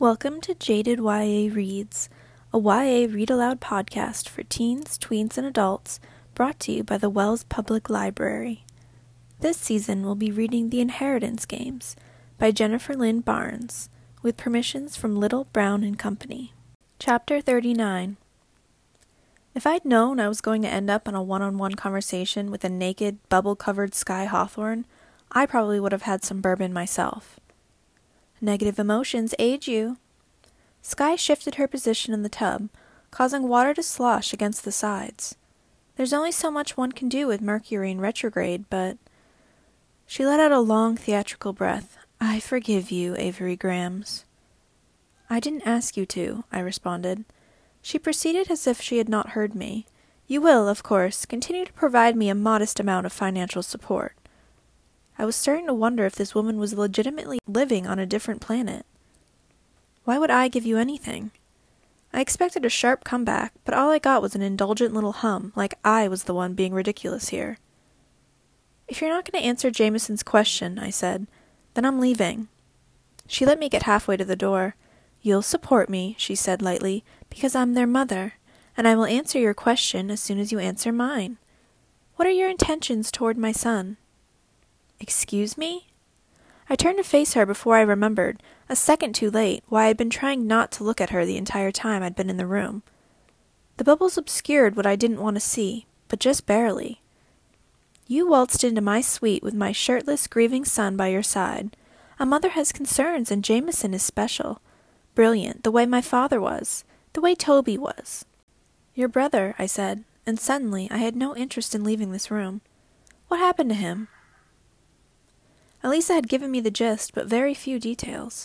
Welcome to Jaded YA Reads, a YA read-aloud podcast for teens, tweens, and adults, brought to you by the Wells Public Library. This season we'll be reading The Inheritance Games by Jennifer Lynn Barnes, with permissions from Little, Brown and Company. Chapter 39. If I'd known I was going to end up in a one-on-one conversation with a naked, bubble-covered Sky Hawthorne, I probably would have had some bourbon myself. Negative emotions aid you. Sky shifted her position in the tub, causing water to slosh against the sides. There's only so much one can do with Mercury in retrograde, but... She let out a long theatrical breath. I forgive you, Avery Grams. I didn't ask you to, I responded. She proceeded as if she had not heard me. You will, of course, continue to provide me a modest amount of financial support. I was starting to wonder if this woman was legitimately living on a different planet. Why would I give you anything? I expected a sharp comeback, but all I got was an indulgent little hum, like I was the one being ridiculous here. If you're not going to answer Jameson's question, I said, then I'm leaving. She let me get halfway to the door. You'll support me, she said lightly, because I'm their mother, and I will answer your question as soon as you answer mine. What are your intentions toward my son? Excuse me? I turned to face her before I remembered, a second too late, why I'd been trying not to look at her the entire time I'd been in the room. The bubbles obscured what I didn't want to see, but just barely. You waltzed into my suite with my shirtless, grieving son by your side. A mother has concerns, and Jameson is special. Brilliant, the way my father was, the way Toby was. Your brother, I said, and suddenly I had no interest in leaving this room. What happened to him? Elisa had given me the gist, but very few details.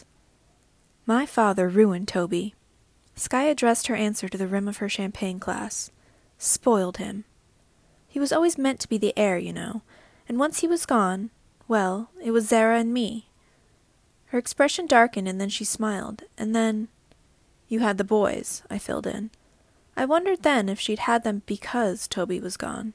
My father ruined Toby. Sky addressed her answer to the rim of her champagne glass. Spoiled him. He was always meant to be the heir, you know, and once he was gone, well, it was Zara and me. Her expression darkened, and then she smiled, and then... You had the boys, I filled in. I wondered then if she'd had them because Toby was gone.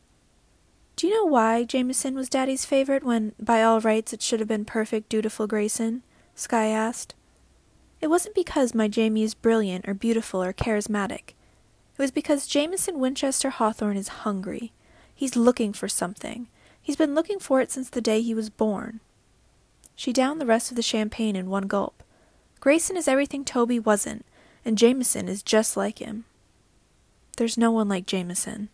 Do you know why Jameson was Daddy's favorite when, by all rights, it should have been perfect, dutiful Grayson? Sky asked. It wasn't because my Jamie is brilliant or beautiful or charismatic. It was because Jameson Winchester Hawthorne is hungry. He's looking for something. He's been looking for it since the day he was born. She downed the rest of the champagne in one gulp. Grayson is everything Toby wasn't, and Jameson is just like him. There's no one like Jameson.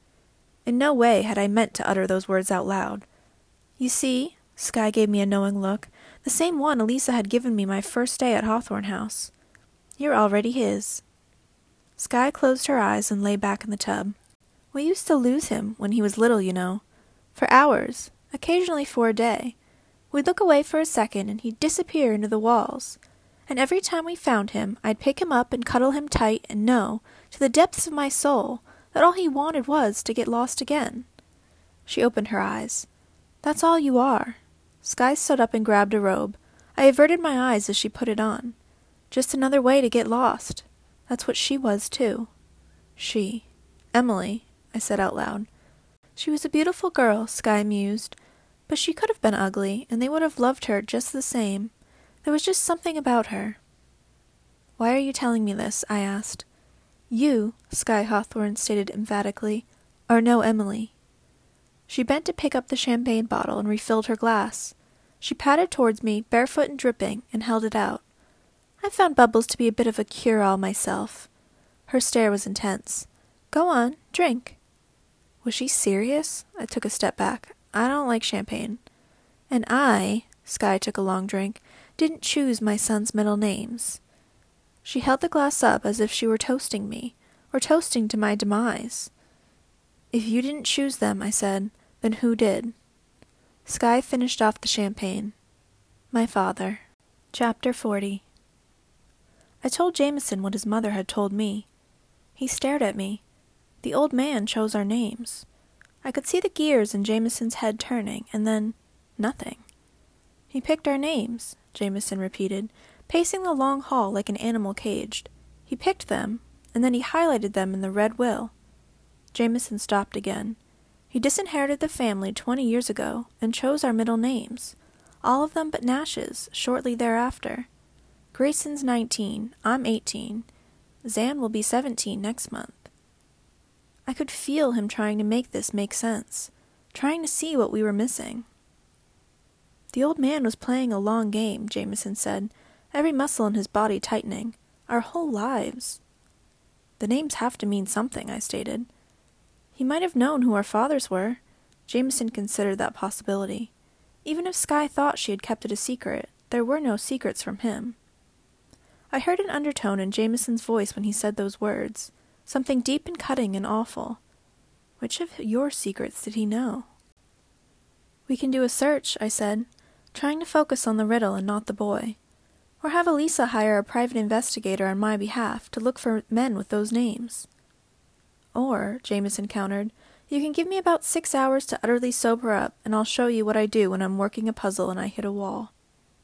In no way had I meant to utter those words out loud. You see, Sky gave me a knowing look, the same one Elisa had given me my first day at Hawthorne House. You're already his. Sky closed her eyes and lay back in the tub. We used to lose him when he was little, you know. For hours, occasionally for a day. We'd look away for a second and he'd disappear into the walls. And every time we found him, I'd pick him up and cuddle him tight and know, to the depths of my soul, that all he wanted was to get lost again. She opened her eyes. That's all you are. Sky stood up and grabbed a robe. I averted my eyes as she put it on. Just another way to get lost. That's what she was, too. She. Emily, I said out loud. She was a beautiful girl, Sky mused. But she could have been ugly, and they would have loved her just the same. There was just something about her. Why are you telling me this? I asked. You, Sky Hawthorne stated emphatically, are no Emily. She bent to pick up the champagne bottle and refilled her glass. She padded towards me, barefoot and dripping, and held it out. I found bubbles to be a bit of a cure-all myself. Her stare was intense. Go on, drink. Was she serious? I took a step back. I don't like champagne. And I, Sky took a long drink, didn't choose my son's middle names. She held the glass up as if she were toasting me, or toasting to my demise. If you didn't choose them, I said, then who did? Sky finished off the champagne. My father. Chapter 40. I told Jameson what his mother had told me. He stared at me. The old man chose our names. I could see the gears in Jameson's head turning, and then nothing. He picked our names, Jameson repeated, pacing the long hall like an animal caged. He picked them, and then he highlighted them in the red will. Jameson stopped again. He disinherited the family 20 years ago, and chose our middle names, all of them but Nash's, shortly thereafter. Grayson's 19, I'm 18. Zan will be 17 next month. I could feel him trying to make this make sense, trying to see what we were missing. The old man was playing a long game, Jameson said, every muscle in his body tightening. Our whole lives. The names have to mean something, I stated. He might have known who our fathers were. Jameson considered that possibility. Even if Skye thought she had kept it a secret, there were no secrets from him. I heard an undertone in Jameson's voice when he said those words, something deep and cutting and awful. Which of your secrets did he know? We can do a search, I said, trying to focus on the riddle and not the boy. Or have Elisa hire a private investigator on my behalf to look for men with those names. Or, Jameson countered, you can give me about 6 hours to utterly sober up, and I'll show you what I do when I'm working a puzzle and I hit a wall.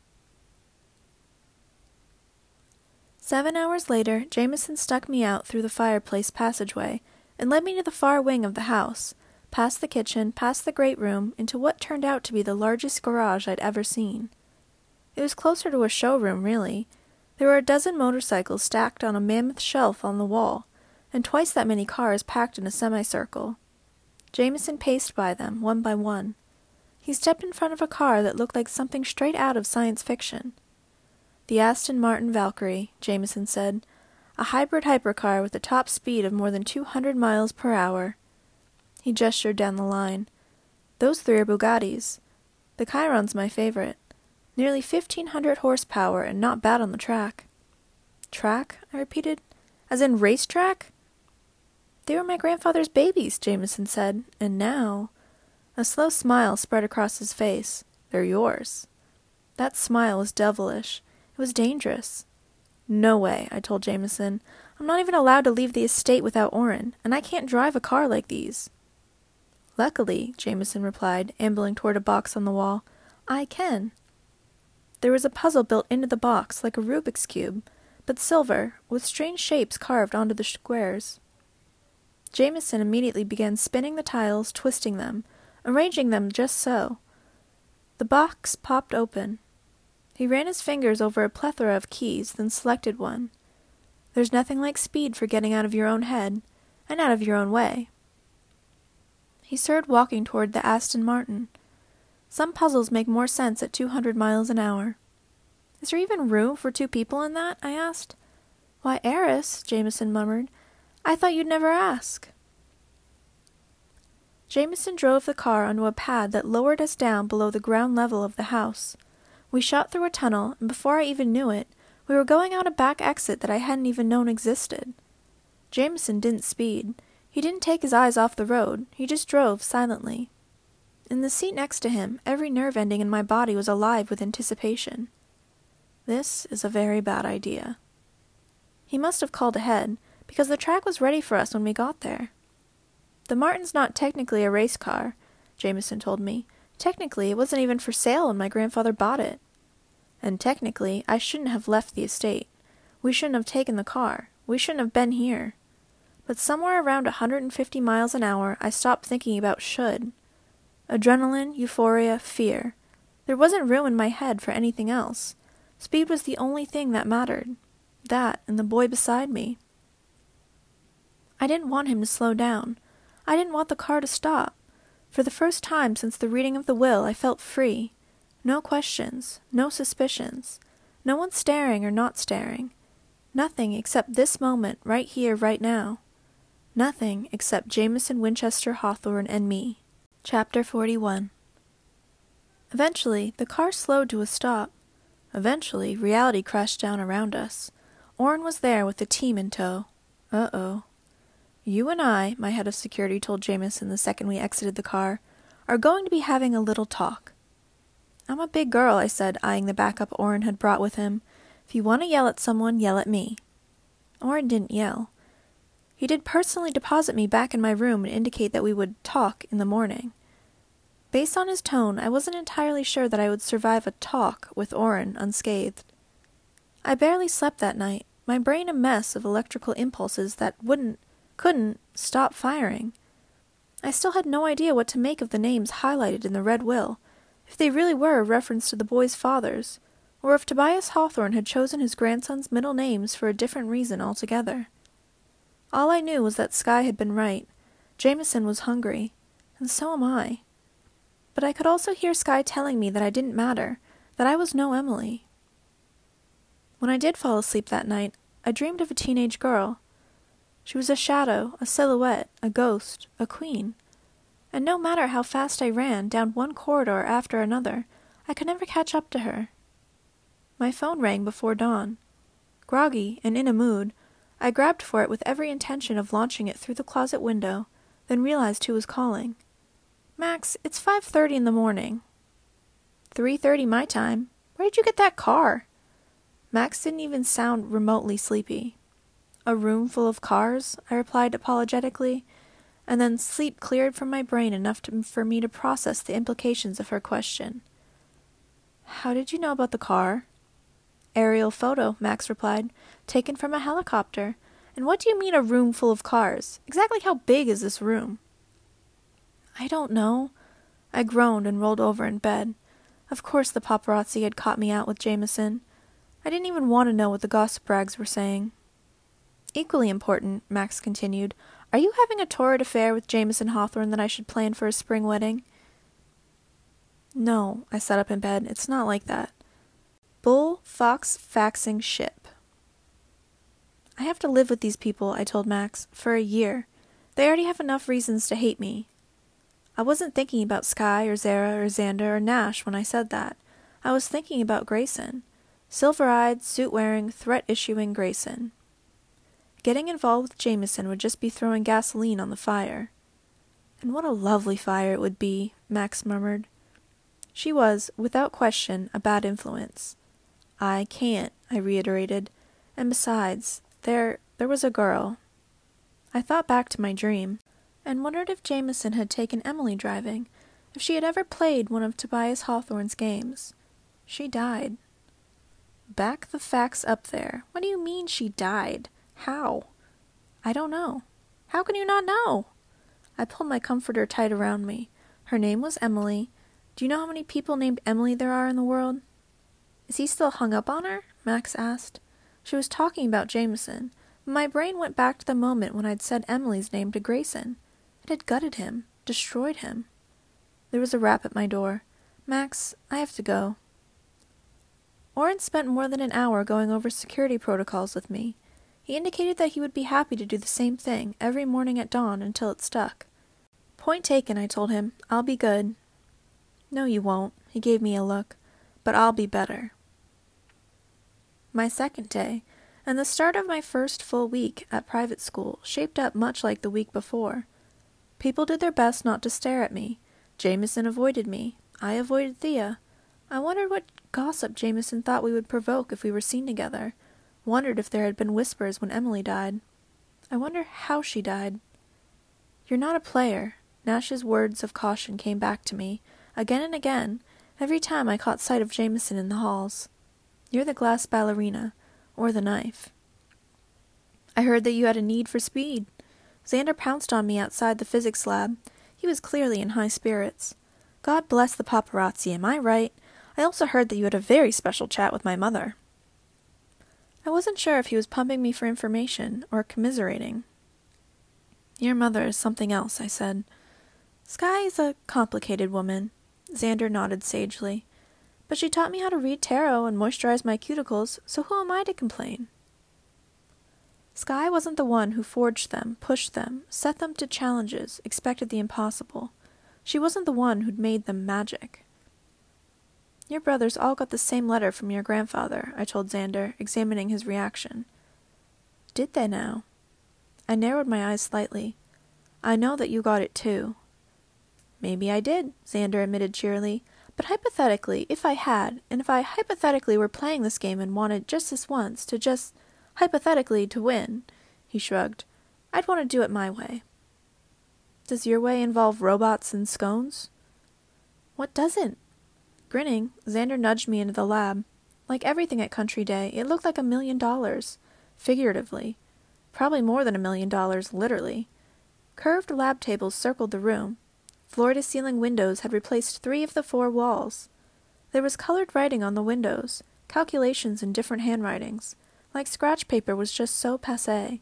7 hours later, Jameson stuck me out through the fireplace passageway and led me to the far wing of the house, past the kitchen, past the great room, into what turned out to be the largest garage I'd ever seen. It was closer to a showroom, really. There were a dozen motorcycles stacked on a mammoth shelf on the wall, and twice that many cars packed in a semicircle. Jameson paced by them, one by one. He stepped in front of a car that looked like something straight out of science fiction. The Aston Martin Valkyrie, Jameson said, a hybrid hypercar with a top speed of more than 200 miles per hour. He gestured down the line. Those 3 are Bugattis. The Chiron's my favorite. Nearly 1,500 horsepower and not bad on the track. Track? I repeated. As in racetrack? They were my grandfather's babies, Jameson said, and now... A slow smile spread across his face. They're yours. That smile was devilish. It was dangerous. No way, I told Jameson. I'm not even allowed to leave the estate without Orin, and I can't drive a car like these. Luckily, Jameson replied, ambling toward a box on the wall, I can. There was a puzzle built into the box, like a Rubik's Cube, but silver, with strange shapes carved onto the squares. Jameson immediately began spinning the tiles, twisting them, arranging them just so. The box popped open. He ran his fingers over a plethora of keys, then selected one. There's nothing like speed for getting out of your own head, and out of your own way. He started walking toward the Aston Martin. Some puzzles make more sense at 200 miles an hour. Is there even room for 2 people in that? I asked. Why, Eris, Jameson murmured. I thought you'd never ask. Jameson drove the car onto a pad that lowered us down below the ground level of the house. We shot through a tunnel, and before I even knew it, we were going out a back exit that I hadn't even known existed. Jameson didn't speed. He didn't take his eyes off the road. He just drove silently. In the seat next to him, every nerve ending in my body was alive with anticipation. This is a very bad idea. He must have called ahead, because the track was ready for us when we got there. The Martin's not technically a race car, Jameson told me. Technically, it wasn't even for sale when my grandfather bought it. And technically, I shouldn't have left the estate. We shouldn't have taken the car. We shouldn't have been here. But somewhere around 150 miles an hour, I stopped thinking about should. Adrenaline, euphoria, fear. There wasn't room in my head for anything else. Speed was the only thing that mattered. That and the boy beside me. I didn't want him to slow down. I didn't want the car to stop. For the first time since the reading of the will, I felt free. No questions, no suspicions. No one staring or not staring. Nothing except this moment, right here, right now. Nothing except Jameson Winchester Hawthorne and me. Chapter 41. Eventually, the car slowed to a stop. Eventually, reality crashed down around us. Orin was there with the team in tow. Uh-oh. You and I, my head of security told Jameson the second we exited the car, are going to be having a little talk. I'm a big girl, I said, eyeing the backup Orin had brought with him. If you want to yell at someone, yell at me. Orin didn't yell. He did personally deposit me back in my room and indicate that we would talk in the morning. Based on his tone, I wasn't entirely sure that I would survive a talk with Orin unscathed. I barely slept that night, my brain a mess of electrical impulses that couldn't stop firing. I still had no idea what to make of the names highlighted in the red will, if they really were a reference to the boy's fathers, or if Tobias Hawthorne had chosen his grandson's middle names for a different reason altogether. All I knew was that Skye had been right. Jameson was hungry, and so am I. But I could also hear Skye telling me that I didn't matter, that I was no Emily. When I did fall asleep that night, I dreamed of a teenage girl. She was a shadow, a silhouette, a ghost, a queen. And no matter how fast I ran down one corridor after another, I could never catch up to her. My phone rang before dawn. Groggy and in a mood, I grabbed for it with every intention of launching it through the closet window, then realized who was calling. "Max, it's 5:30 in the morning." "3:30 my time. Where did you get that car?" Max didn't even sound remotely sleepy. "A room full of cars," I replied apologetically, and then sleep cleared from my brain enough for me to process the implications of her question. "How did you know about the car?" "Aerial photo," Max replied, "taken from a helicopter. And what do you mean a room full of cars? Exactly how big is this room?" "I don't know." I groaned and rolled over in bed. Of course the paparazzi had caught me out with Jameson. I didn't even want to know what the gossip rags were saying. "Equally important," Max continued, "are you having a torrid affair with Jameson Hawthorne that I should plan for a spring wedding?" "No," I sat up in bed, "it's not like that." Bull, fox, faxing, ship. "I have to live with these people," I told Max, "for a year. They already have enough reasons to hate me." I wasn't thinking about Skye or Zara or Xander or Nash when I said that. I was thinking about Grayson. Silver-eyed, suit-wearing, threat-issuing Grayson. Getting involved with Jameson would just be throwing gasoline on the fire. "And what a lovely fire it would be," Max murmured. She was, without question, a bad influence. "I can't," I reiterated. "And besides, there was a girl." I thought back to my dream, and wondered if Jameson had taken Emily driving, if she had ever played one of Tobias Hawthorne's games. She died. "Back the facts up there. What do you mean she died? How?" "I don't know." "How can you not know?" I pulled my comforter tight around me. Her name was Emily. Do you know how many people named Emily there are in the world? "Is he still hung up on her?" Max asked. She was talking about Jameson, but my brain went back to the moment when I'd said Emily's name to Grayson. It had gutted him, destroyed him. There was a rap at my door. "Max, I have to go." Oren spent more than an hour going over security protocols with me. He indicated that he would be happy to do the same thing every morning at dawn until it stuck. "Point taken," I told him. "I'll be good." "No, you won't." He gave me a look. "But I'll be better." My second day, and the start of my first full week at private school, shaped up much like the week before. People did their best not to stare at me. Jameson avoided me. I avoided Thea. I wondered what gossip Jameson thought we would provoke if we were seen together. Wondered if there had been whispers when Emily died. I wonder how she died. "You're not a player." Nash's words of caution came back to me, again and again, every time I caught sight of Jameson in the halls. "You're the glass ballerina, or the knife." "I heard that you had a need for speed." Xander pounced on me outside the physics lab. He was clearly in high spirits. "God bless the paparazzi, am I right? I also heard that you had a very special chat with my mother." I wasn't sure if he was pumping me for information or commiserating. "Your mother is something else," I said. "Skye is a complicated woman." Xander nodded sagely. "But she taught me how to read tarot and moisturize my cuticles, so who am I to complain?" Skye wasn't the one who forged them, pushed them, set them to challenges, expected the impossible. She wasn't the one who'd made them magic. "Your brothers all got the same letter from your grandfather," I told Xander, examining his reaction. "Did they now?" I narrowed my eyes slightly. "I know that you got it too." "Maybe I did," Xander admitted cheerily. "But hypothetically, if I had, and if I hypothetically were playing this game and wanted just this once to just, hypothetically, to win," he shrugged, "I'd want to do it my way." "Does your way involve robots and scones?" "What doesn't?" Grinning, Xander nudged me into the lab. Like everything at Country Day, it looked like $1 million, figuratively. Probably more than $1 million, literally. Curved lab tables circled the room. Floor-to-ceiling windows had replaced 3 of the 4 walls. There was colored writing on the windows, calculations in different handwritings, like scratch paper was just so passé.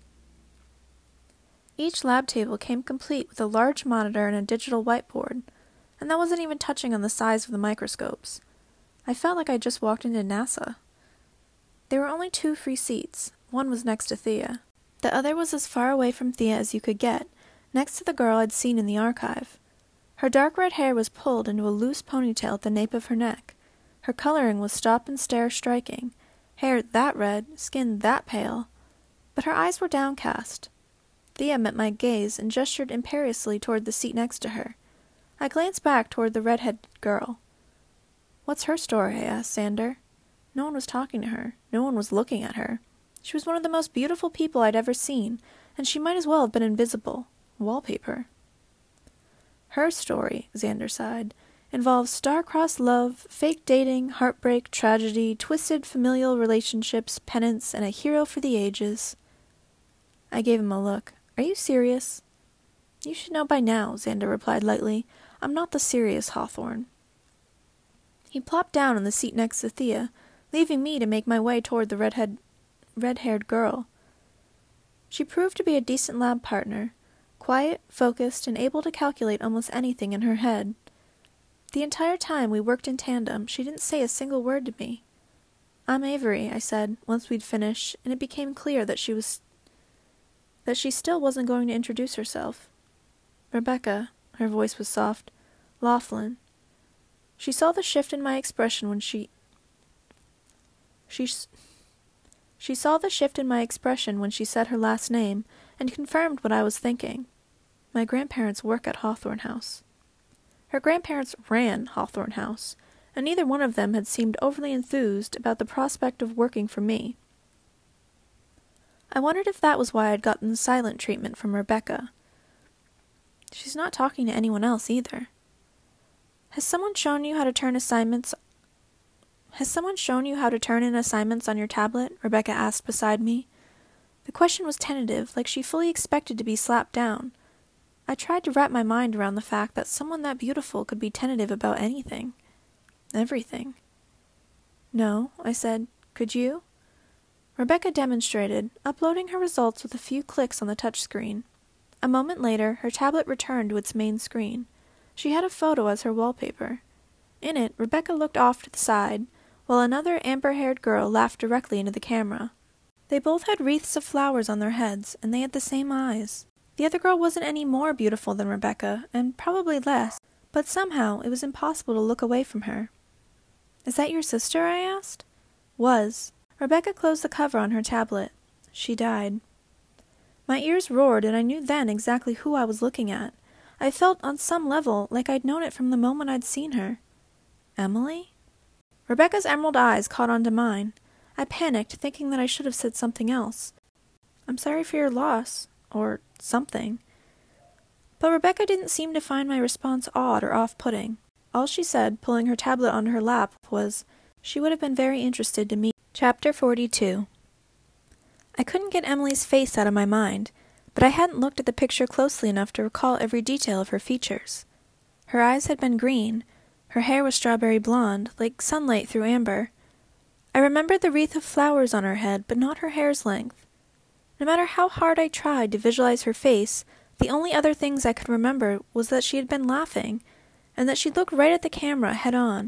Each lab table came complete with a large monitor and a digital whiteboard, and that wasn't even touching on the size of the microscopes. I felt like I'd just walked into NASA. There were only 2 free seats. One was next to Thea. The other was as far away from Thea as you could get, next to the girl I'd seen in the archive. Her dark red hair was pulled into a loose ponytail at the nape of her neck. Her coloring was stop-and-stare striking, hair that red, skin that pale, but her eyes were downcast. Thea met my gaze and gestured imperiously toward the seat next to her. I glanced back toward the red-headed girl. "What's her story?" I asked Xander. No one was talking to her. No one was looking at her. She was one of the most beautiful people I'd ever seen, and she might as well have been invisible. Wallpaper. "Her story," Xander sighed, "involves star-crossed love, fake dating, heartbreak, tragedy, twisted familial relationships, penance, and a hero for the ages." I gave him a look. "Are you serious?" "You should know by now," Xander replied lightly. "I'm not the serious Hawthorne." He plopped down on the seat next to Thea, leaving me to make my way toward the red-haired girl. She proved to be a decent lab partner, quiet, focused, and able to calculate almost anything in her head. The entire time we worked in tandem, she didn't say a single word to me. "I'm Avery," I said, once we'd finished, and it became clear that she still wasn't going to introduce herself. "Rebecca," her voice was soft. "Laughlin." She saw the shift in my expression when she saw the shift in my expression when she said her last name, and confirmed what I was thinking. My grandparents work at Hawthorne House. Her grandparents ran Hawthorne House, and neither one of them had seemed overly enthused about the prospect of working for me. I wondered if that was why I'd gotten the silent treatment from Rebecca. She's not talking to anyone else either. Has someone shown you how to turn in assignments on your tablet?" Rebecca asked beside me. The question was tentative, like she fully expected to be slapped down. I tried to wrap my mind around the fact that someone that beautiful could be tentative about anything. Everything. "No," I said. "Could you?" Rebecca demonstrated, uploading her results with a few clicks on the touchscreen. A moment later, her tablet returned to its main screen. She had a photo as her wallpaper. In it, Rebecca looked off to the side, while another amber-haired girl laughed directly into the camera. They both had wreaths of flowers on their heads, and they had the same eyes. The other girl wasn't any more beautiful than Rebecca, and probably less, but somehow it was impossible to look away from her. "Is that your sister?" I asked. "Was." Rebecca closed the cover on her tablet. "She died." My ears roared, and I knew then exactly who I was looking at. I felt on some level like I'd known it from the moment I'd seen her. Emily? Rebecca's emerald eyes caught onto mine. I panicked, thinking that I should have said something else. "I'm sorry for your loss," or something. But Rebecca didn't seem to find my response odd or off-putting. All she said, pulling her tablet onto her lap, was, "She would have been very interested to meet." Chapter 42. I couldn't get Emily's face out of my mind, but I hadn't looked at the picture closely enough to recall every detail of her features. Her eyes had been green. Her hair was strawberry blonde, like sunlight through amber. I remembered the wreath of flowers on her head, but not her hair's length. No matter how hard I tried to visualize her face, the only other things I could remember was that she had been laughing, and that she looked right at the camera head-on.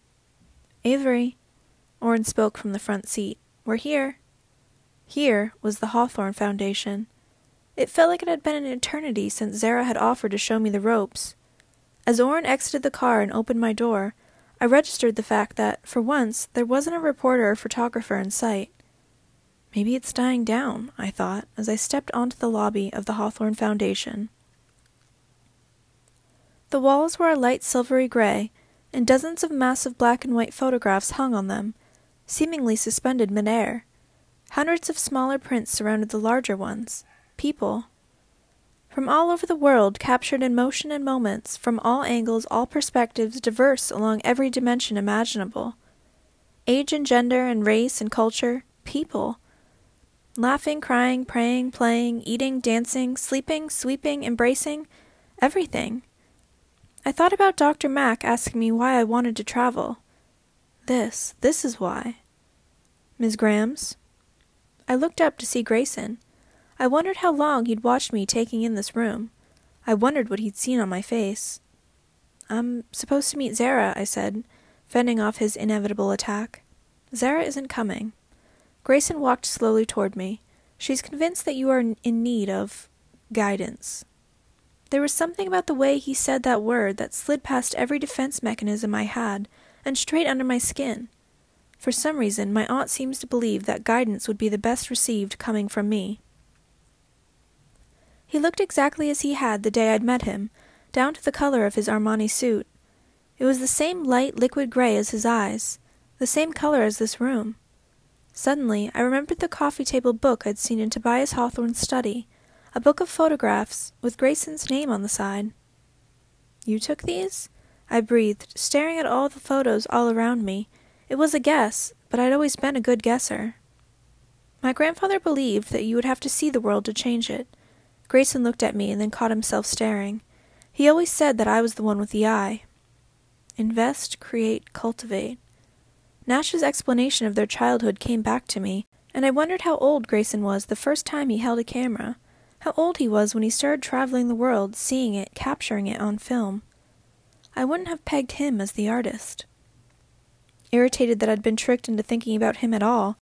"Avery," Orrin spoke from the front seat. "We're here." Here was the Hawthorne Foundation. It felt like it had been an eternity since Zara had offered to show me the ropes. As Orrin exited the car and opened my door, I registered the fact that, for once, there wasn't a reporter or photographer in sight. Maybe it's dying down, I thought, as I stepped onto the lobby of the Hawthorne Foundation. The walls were a light silvery gray, and dozens of massive black and white photographs hung on them, seemingly suspended midair. Hundreds of smaller prints surrounded the larger ones. People. From all over the world, captured in motion and moments, from all angles, all perspectives, diverse along every dimension imaginable. Age and gender and race and culture. People. Laughing, crying, praying, playing, eating, dancing, sleeping, sweeping, embracing. Everything. I thought about Dr. Mack asking me why I wanted to travel. This is why. Ms. Grams? I looked up to see Grayson. I wondered how long he'd watched me taking in this room. I wondered what he'd seen on my face. I'm supposed to meet Zara, I said, fending off his inevitable attack. Zara isn't coming. Grayson walked slowly toward me. She's convinced that you are in need of guidance. There was something about the way he said that word that slid past every defense mechanism I had and straight under my skin. For some reason, my aunt seems to believe that guidance would be the best received coming from me. He looked exactly as he had the day I'd met him, down to the color of his Armani suit. It was the same light liquid gray as his eyes, the same color as this room. Suddenly, I remembered the coffee table book I'd seen in Tobias Hawthorne's study, a book of photographs with Grayson's name on the side. You took these? I breathed, staring at all the photos all around me. It was a guess, but I'd always been a good guesser. My grandfather believed that you would have to see the world to change it. Grayson looked at me and then caught himself staring. He always said that I was the one with the eye. Invest, create, cultivate. Nash's explanation of their childhood came back to me, and I wondered how old Grayson was the first time he held a camera, how old he was when he started traveling the world, seeing it, capturing it on film. I wouldn't have pegged him as the artist. Irritated that I'd been tricked into thinking about him at all,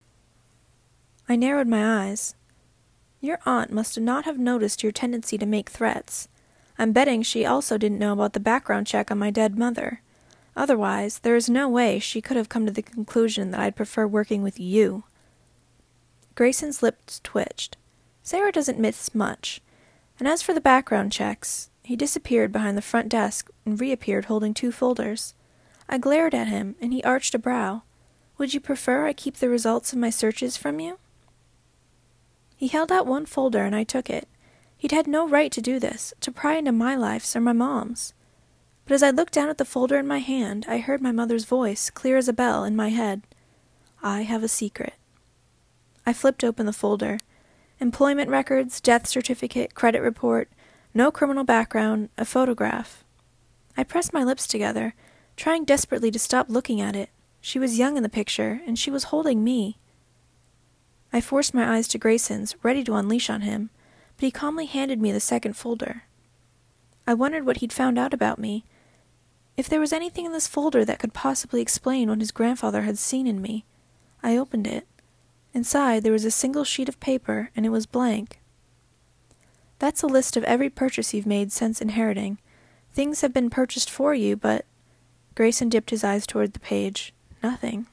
I narrowed my eyes. Your aunt must not have noticed your tendency to make threats. I'm betting she also didn't know about the background check on my dead mother. Otherwise, there is no way she could have come to the conclusion that I'd prefer working with you. Grayson's lips twitched. Sarah doesn't miss much. And as for the background checks, he disappeared behind the front desk and reappeared holding 2 folders. I glared at him, and he arched a brow. Would you prefer I keep the results of my searches from you? He held out 1 folder, and I took it. He'd had no right to do this, to pry into my life or my mom's. But as I looked down at the folder in my hand, I heard my mother's voice, clear as a bell, in my head. I have a secret. I flipped open the folder. Employment records, death certificate, credit report, no criminal background, a photograph. I pressed my lips together, trying desperately to stop looking at it. She was young in the picture, and she was holding me. I forced my eyes to Grayson's, ready to unleash on him, but he calmly handed me the second folder. I wondered what he'd found out about me. If there was anything in this folder that could possibly explain what his grandfather had seen in me. I opened it. Inside there was a single sheet of paper, and it was blank. That's a list of every purchase you've made since inheriting. Things have been purchased for you, but... Grayson dipped his eyes toward the page. Nothing.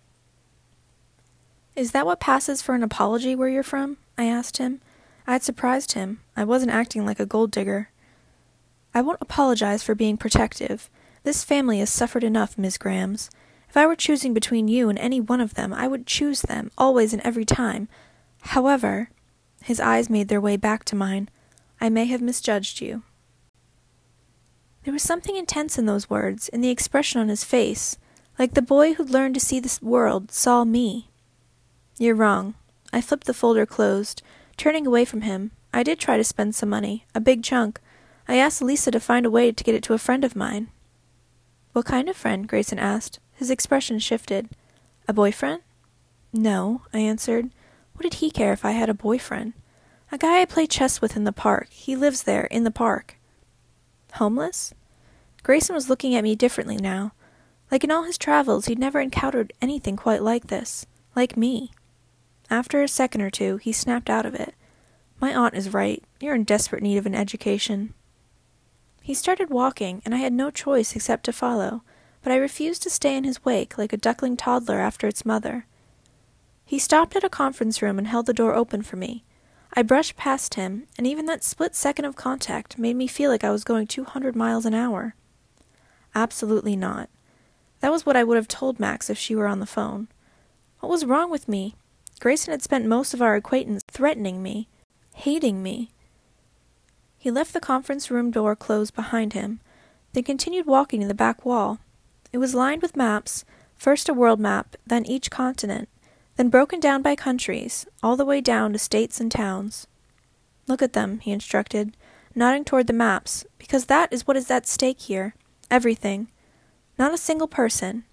Is that what passes for an apology where you're from? I asked him. I had surprised him. I wasn't acting like a gold digger. I won't apologize for being protective. This family has suffered enough, Miss Grams. If I were choosing between you and any one of them, I would choose them, always and every time. However, his eyes made their way back to mine. I may have misjudged you. There was something intense in those words, in the expression on his face, like the boy who'd learned to see this world saw me. You're wrong. I flipped the folder closed, turning away from him. I did try to spend some money, a big chunk. I asked Lisa to find a way to get it to a friend of mine. What kind of friend? Grayson asked. His expression shifted. A boyfriend? No, I answered. What did he care if I had a boyfriend? A guy I play chess with in the park. He lives there, in the park. Homeless? Grayson was looking at me differently now. Like in all his travels, he'd never encountered anything quite like this. Like me. After a second or two, he snapped out of it. My aunt is right. You're in desperate need of an education. He started walking, and I had no choice except to follow, but I refused to stay in his wake like a duckling toddler after its mother. He stopped at a conference room and held the door open for me. I brushed past him, and even that split second of contact made me feel like I was going 200 miles an hour. Absolutely not. That was what I would have told Max if she were on the phone. What was wrong with me? Grayson had spent most of our acquaintance threatening me, hating me. He left the conference room door closed behind him, then continued walking to the back wall. It was lined with maps, first a world map, then each continent, then broken down by countries, all the way down to states and towns. Look at them, he instructed, nodding toward the maps, because that is what is at stake here. Everything. Not a single person.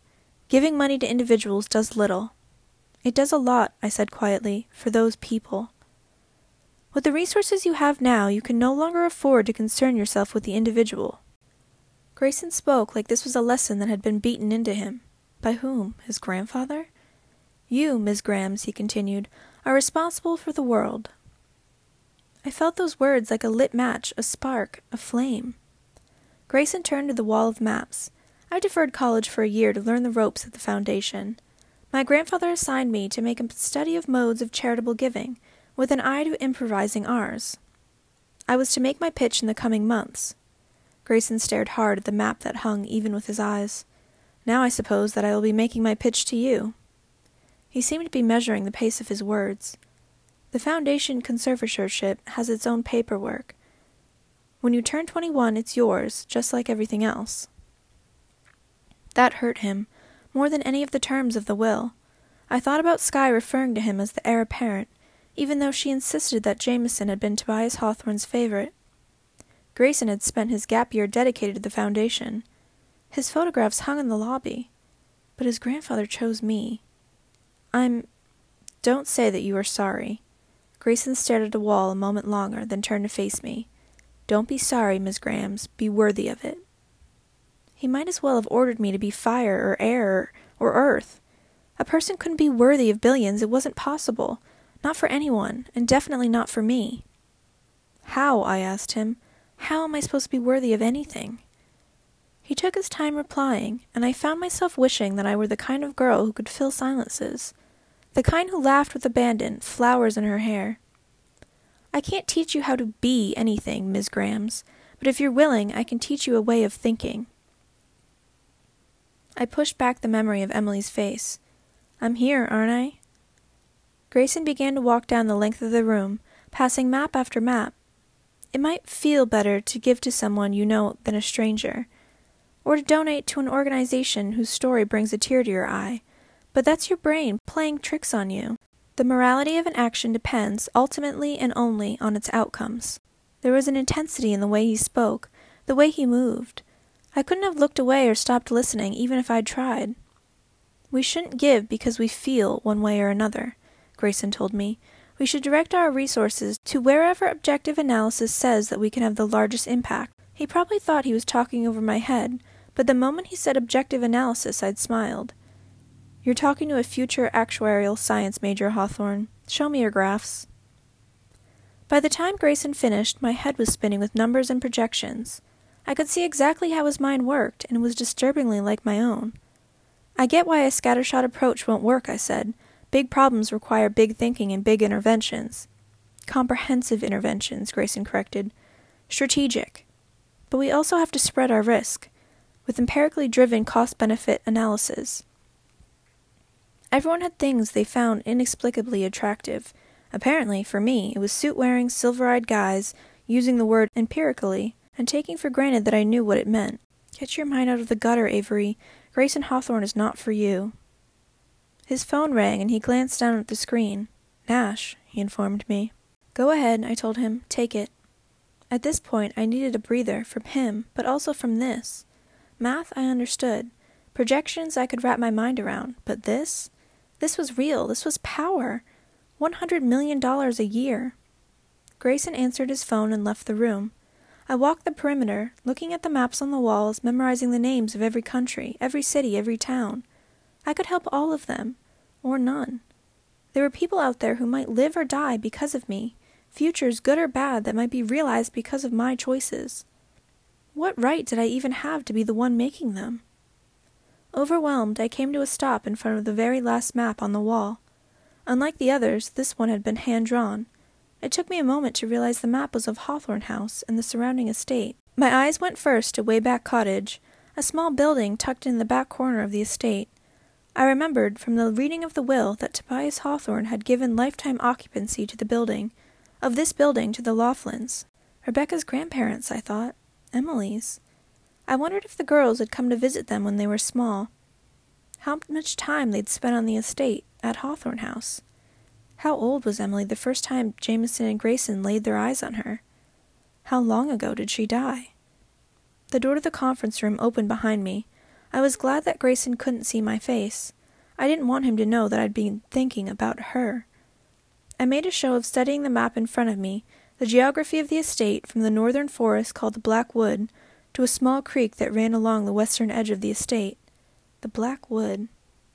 Giving money to individuals does little. It does a lot, I said quietly, for those people. With the resources you have now, you can no longer afford to concern yourself with the individual. Grayson spoke like this was a lesson that had been beaten into him. By whom? His grandfather? You, Miss Grams, he continued, are responsible for the world. I felt those words like a lit match, a spark, a flame. Grayson turned to the wall of maps. I deferred college for a year to learn the ropes of the foundation. My grandfather assigned me to make a study of modes of charitable giving, with an eye to improvising ours. I was to make my pitch in the coming months. Grayson stared hard at the map that hung even with his eyes. Now I suppose that I will be making my pitch to you. He seemed to be measuring the pace of his words. The Foundation conservatorship has its own paperwork. When you turn 21, it's yours, just like everything else. That hurt him, more than any of the terms of the will. I thought about Skye referring to him as the heir apparent, even though she insisted that Jameson had been Tobias Hawthorne's favorite. Grayson had spent his gap year dedicated to the Foundation. His photographs hung in the lobby. But his grandfather chose me. Don't say that you are sorry. Grayson stared at a wall a moment longer, then turned to face me. Don't be sorry, Miss Grams. Be worthy of it. He might as well have ordered me to be fire or air or earth. A person couldn't be worthy of billions. It wasn't possible. Not for anyone, and definitely not for me. How, I asked him, how am I supposed to be worthy of anything? He took his time replying, and I found myself wishing that I were the kind of girl who could fill silences, the kind who laughed with abandon, flowers in her hair. I can't teach you how to be anything, Miss Grams, but if you're willing, I can teach you a way of thinking. I pushed back the memory of Emily's face. I'm here, aren't I? Grayson began to walk down the length of the room, passing map after map. It might feel better to give to someone you know than a stranger, or to donate to an organization whose story brings a tear to your eye, but that's your brain playing tricks on you. The morality of an action depends, ultimately and only, on its outcomes. There was an intensity in the way he spoke, the way he moved. I couldn't have looked away or stopped listening, even if I'd tried. We shouldn't give because we feel one way or another, Grayson told me. We should direct our resources to wherever objective analysis says that we can have the largest impact. He probably thought he was talking over my head, but the moment he said objective analysis, I'd smiled. You're talking to a future actuarial science major, Hawthorne. Show me your graphs. By the time Grayson finished, my head was spinning with numbers and projections. I could see exactly how his mind worked, and it was disturbingly like my own. I get why a scattershot approach won't work, I said. Big problems require big thinking and big interventions. Comprehensive interventions, Grayson corrected. Strategic. But we also have to spread our risk, with empirically driven cost-benefit analysis. Everyone had things they found inexplicably attractive. Apparently, for me, it was suit-wearing, silver-eyed guys using the word empirically and taking for granted that I knew what it meant. Get your mind out of the gutter, Avery. Grayson Hawthorne is not for you. His phone rang, and he glanced down at the screen. Nash, he informed me. Go ahead, I told him. Take it. At this point, I needed a breather from him, but also from this. Math I understood. Projections I could wrap my mind around. But this? This was real. This was power. $100 million a year. Grayson answered his phone and left the room. I walked the perimeter, looking at the maps on the walls, memorizing the names of every country, every city, every town. I could help all of them, or none. There were people out there who might live or die because of me, futures good or bad that might be realized because of my choices. What right did I even have to be the one making them? Overwhelmed, I came to a stop in front of the very last map on the wall. Unlike the others, this one had been hand-drawn. It took me a moment to realize the map was of Hawthorne House and the surrounding estate. My eyes went first to Wayback Cottage, a small building tucked in the back corner of the estate. I remembered from the reading of the will that Tobias Hawthorne had given lifetime occupancy to the building, of this building to the Laughlins. Rebecca's grandparents, I thought. Emily's. I wondered if the girls had come to visit them when they were small. How much time they'd spent on the estate, at Hawthorne House. How old was Emily the first time Jameson and Grayson laid their eyes on her? How long ago did she die? The door to the conference room opened behind me. I was glad that Grayson couldn't see my face. I didn't want him to know that I'd been thinking about her. I made a show of studying the map in front of me, the geography of the estate, from the northern forest called the Black Wood to a small creek that ran along the western edge of the estate. The Black Wood.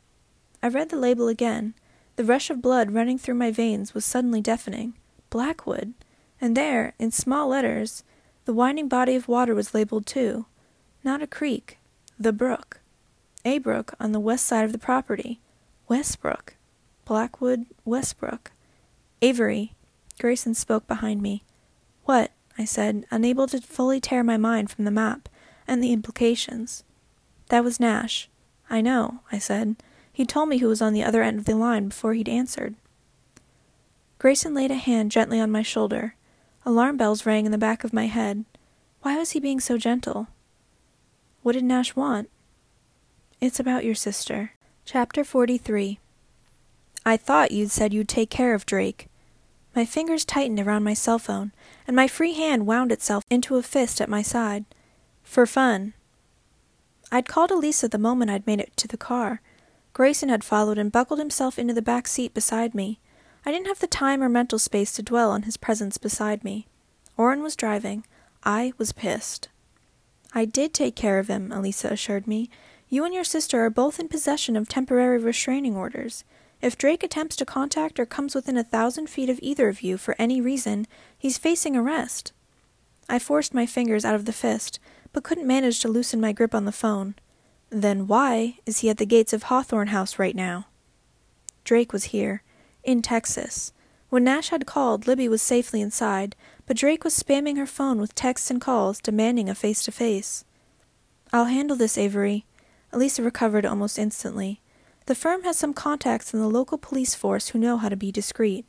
I read the label again. The rush of blood running through my veins was suddenly deafening. Blackwood. And there, in small letters, the winding body of water was labeled too. Not a creek. The brook. A brook on the west side of the property. Westbrook. Blackwood, Westbrook. Avery. Grayson spoke behind me. What? I said, unable to fully tear my mind from the map and the implications. That was Nash. I know, I said. He told me who was on the other end of the line before he'd answered. Grayson laid a hand gently on my shoulder. Alarm bells rang in the back of my head. Why was he being so gentle? What did Nash want? It's about your sister. Chapter 43. I thought you'd said you'd take care of Drake. My fingers tightened around my cell phone, and my free hand wound itself into a fist at my side. For fun. I'd called Elisa the moment I'd made it to the car. Grayson had followed and buckled himself into the back seat beside me. I didn't have the time or mental space to dwell on his presence beside me. Orrin was driving. I was pissed. I did take care of him, Elisa assured me. You and your sister are both in possession of temporary restraining orders. If Drake attempts to contact or comes within 1,000 feet of either of you for any reason, he's facing arrest. I forced my fingers out of the fist, but couldn't manage to loosen my grip on the phone. Then why is he at the gates of Hawthorne House right now? Drake was here, in Texas. When Nash had called, Libby was safely inside, but Drake was spamming her phone with texts and calls, demanding a face-to-face. I'll handle this, Avery. Elisa recovered almost instantly. The firm has some contacts in the local police force who know how to be discreet.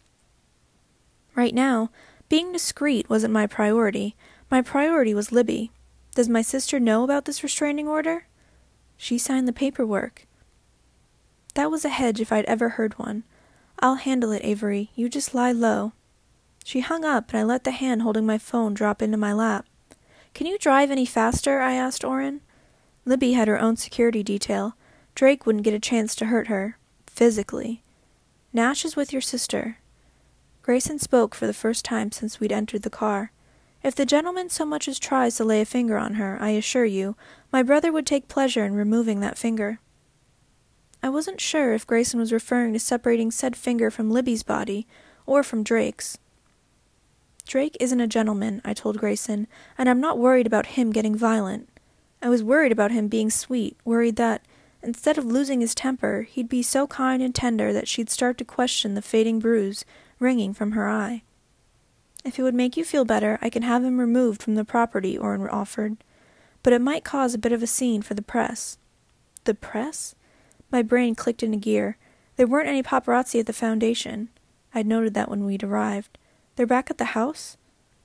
Right now, being discreet wasn't my priority. My priority was Libby. Does my sister know about this restraining order? She signed the paperwork. That was a hedge if I'd ever heard one. I'll handle it, Avery. You just lie low. She hung up, and I let the hand holding my phone drop into my lap. Can you drive any faster? I asked Orrin. Libby had her own security detail. Drake wouldn't get a chance to hurt her. Physically. Nash is with your sister. Grayson spoke for the first time since we'd entered the car. If the gentleman so much as tries to lay a finger on her, I assure you, my brother would take pleasure in removing that finger. I wasn't sure if Grayson was referring to separating said finger from Libby's body, or from Drake's. Drake isn't a gentleman, I told Grayson, and I'm not worried about him getting violent. I was worried about him being sweet, worried that, instead of losing his temper, he'd be so kind and tender that she'd start to question the fading bruise ringing from her eye. If it would make you feel better, I can have him removed from the property, Orrin offered. But it might cause a bit of a scene for the press. The press? My brain clicked into gear. There weren't any paparazzi at the foundation. I'd noted that when we'd arrived. They're back at the house?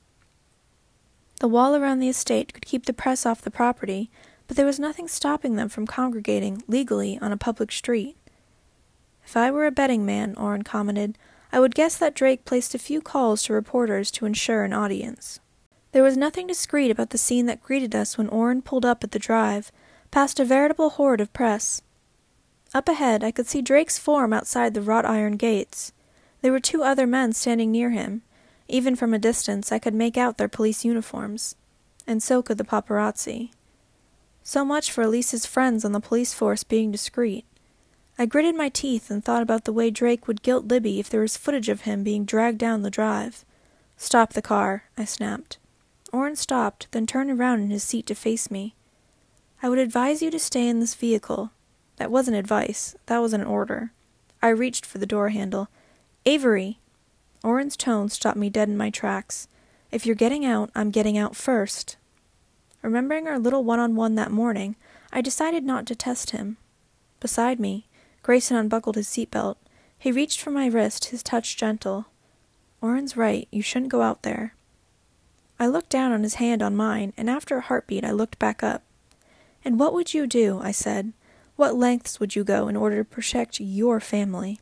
The wall around the estate could keep the press off the property, but there was nothing stopping them from congregating, legally, on a public street. If I were a betting man, Orrin commented, I would guess that Drake placed a few calls to reporters to ensure an audience. There was nothing discreet about the scene that greeted us when Orrin pulled up at the drive, past a veritable horde of press. Up ahead, I could see Drake's form outside the wrought iron gates. There were 2 other men standing near him. Even from a distance, I could make out their police uniforms. And so could the paparazzi. So much for Elisa's friends on the police force being discreet. I gritted my teeth and thought about the way Drake would guilt Libby if there was footage of him being dragged down the drive. Stop the car, I snapped. Orrin stopped, then turned around in his seat to face me. I would advise you to stay in this vehicle. That wasn't advice. That was an order. I reached for the door handle. Avery! Orrin's tone stopped me dead in my tracks. If you're getting out, I'm getting out first. Remembering our little one-on-one that morning, I decided not to test him. Beside me, Grayson unbuckled his seatbelt. He reached for my wrist, his touch gentle. Orrin's right, you shouldn't go out there. I looked down on his hand on mine, and after a heartbeat I looked back up. And what would you do, I said. What lengths would you go in order to protect your family?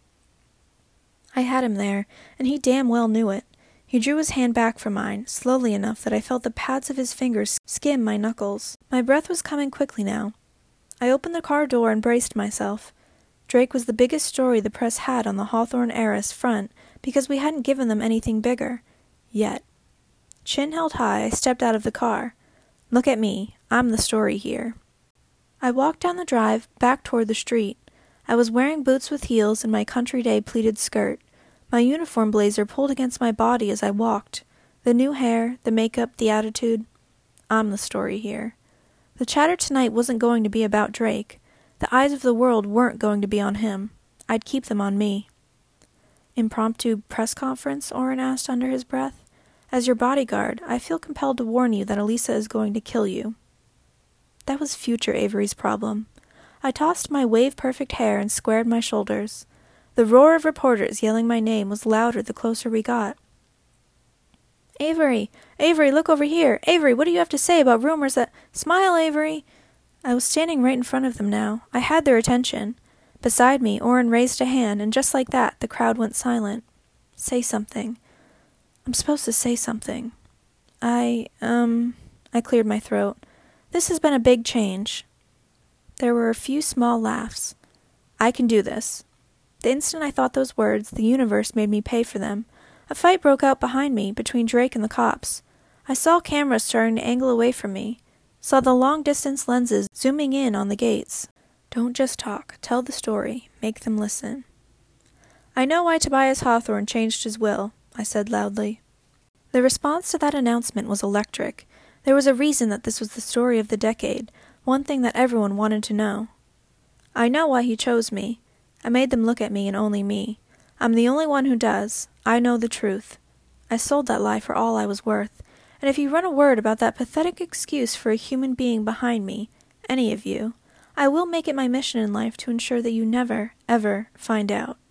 I had him there, and he damn well knew it. He drew his hand back from mine, slowly enough that I felt the pads of his fingers skim my knuckles. My breath was coming quickly now. I opened the car door and braced myself. Drake was the biggest story the press had on the Hawthorne heiress front because we hadn't given them anything bigger. Yet. Chin held high, I stepped out of the car. Look at me. I'm the story here. I walked down the drive, back toward the street. I was wearing boots with heels and my country day pleated skirt. My uniform blazer pulled against my body as I walked. The new hair, the makeup, the attitude. I'm the story here. The chatter tonight wasn't going to be about Drake. The eyes of the world weren't going to be on him. I'd keep them on me. Impromptu press conference? Oren asked under his breath. As your bodyguard, I feel compelled to warn you that Elisa is going to kill you. That was future Avery's problem. I tossed my wave-perfect hair and squared my shoulders. The roar of reporters yelling my name was louder the closer we got. Avery! Avery, look over here! Avery, what do you have to say about rumors that— Smile, Avery! I was standing right in front of them now. I had their attention. Beside me, Oren raised a hand, and just like that, the crowd went silent. Say something. I'm supposed to say something. I cleared my throat. This has been a big change. There were a few small laughs. I can do this. The instant I thought those words, the universe made me pay for them. A fight broke out behind me, between Drake and the cops. I saw cameras starting to angle away from me. Saw the long-distance lenses zooming in on the gates. Don't just talk. Tell the story. Make them listen. I know why Tobias Hawthorne changed his will, I said loudly. The response to that announcement was electric. There was a reason that this was the story of the decade, one thing that everyone wanted to know. I know why he chose me. I made them look at me and only me. I'm the only one who does. I know the truth. I sold that lie for all I was worth. And if you run a word about that pathetic excuse for a human being behind me, any of you, I will make it my mission in life to ensure that you never, ever find out.